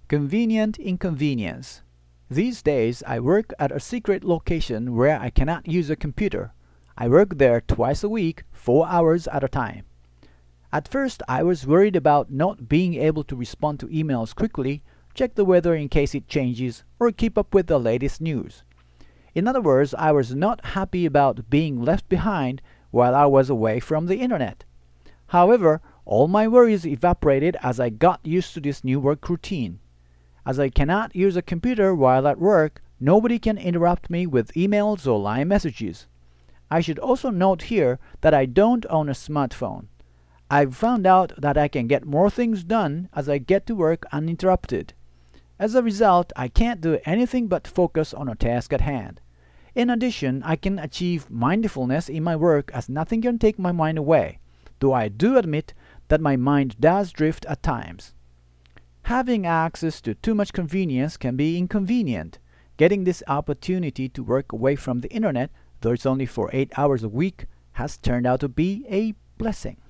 Convenient inconvenience. These days, I work at a secret location where I cannot use a computer. I work there twice a week, 4 hours at a time. At first, I was worried about not being able to respond to emails quickly, check the weather in case it changes, or keep up with the latest news. In other words, I was not happy about being left behind while I was away from the internet. However, all my worries evaporated as I got used to this new work routine. As I cannot use a computer while at work, nobody can interrupt me with emails or line messages. I should also note here that I don't own a smartphone. I've found out that I can get more things done as I get to work uninterrupted. As a result, I can't do anything but focus on a task at hand. In addition, I can achieve mindfulness in my work as nothing can take my mind away, though I do admit that my mind does drift at times. Having access to too much convenience can be inconvenient. Getting this opportunity to work away from the internet, though it's only for 8 hours a week, has turned out to be a blessing.